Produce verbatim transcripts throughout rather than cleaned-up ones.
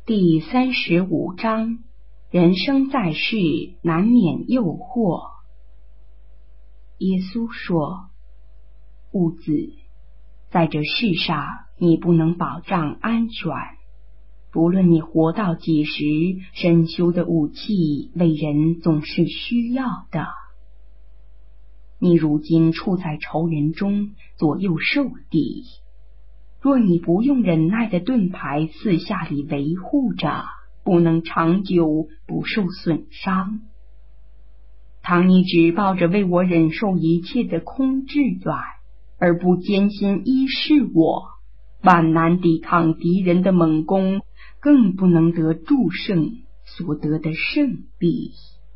第三十五章，人生在世，难免诱惑。耶稣说：悟子，在这世上，你不能保障安全。不论你活到几时，深修的武器为人总是需要的。你如今处在仇人中，左右受敌。若你不用忍耐的盾牌四下里维护着，不能长久，不受损伤。倘你只抱着为我忍受一切的空志愿，而不坚心依恃我，万难抵抗敌人的猛攻，更不能得诸胜所得的胜利。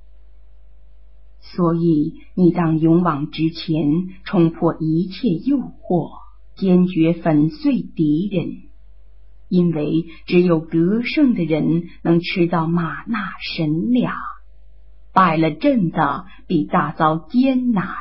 所以你当勇往直前，冲破一切诱惑，坚决粉碎敌人，因为只有得胜的人能吃到玛纳神粮，败了阵的比大遭艰难。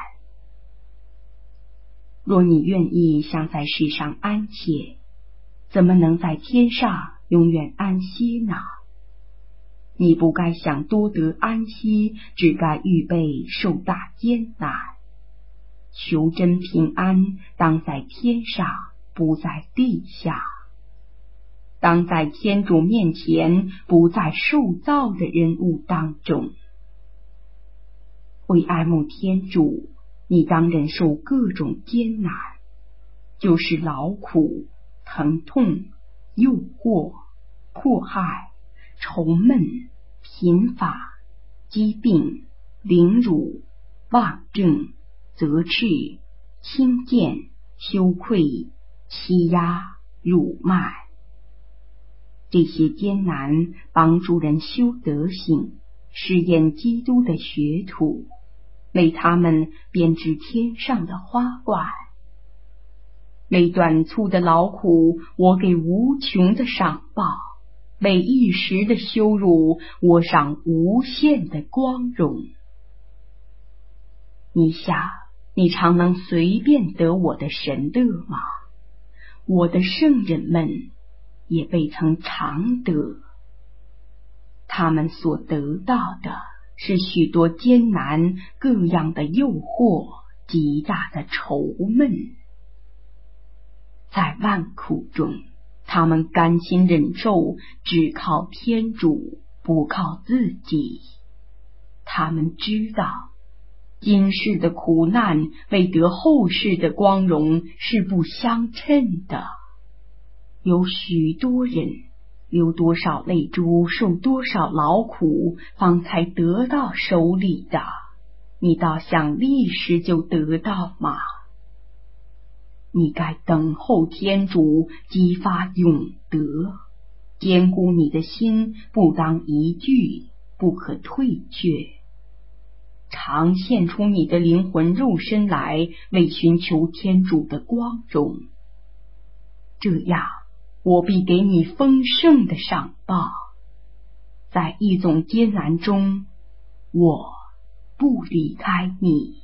若你愿意想在世上安歇，怎么能在天上永远安息呢？你不该想多得安息，只该预备受大艰难。求真平安，当在天上，不在地下。当在天主面前，不在受造的人物当中。为爱慕天主，你当忍受各种艰难，就是劳苦、疼痛、诱惑、迫害、愁闷、贫乏、疾病、凌辱、妄症、责斥、轻贱、羞愧、欺压、辱骂。这些艰难帮助人修德行，试验基督的学徒，为他们编织天上的花冠。为短促的劳苦，我给无穷的赏报；为一时的羞辱，我赏无限的光荣。你想，你常能随便得我的神乐吗？我的圣人们也未曾常得，他们所得到的是许多艰难，各样的诱惑，极大的愁闷。在万苦中，他们甘心忍受，只靠天主，不靠自己。他们知道今世的苦难为得后世的光荣是不相称的。有许多人流多少泪珠，受多少劳苦，方才得到手里的，你倒想立时就得到吗？你该等候天主，激发永德，坚固你的心，不当一惧，不可退却。常献出你的灵魂肉身来，为寻求天主的光荣。这样，我必给你丰盛的赏报。在一种艰难中，我不离开你。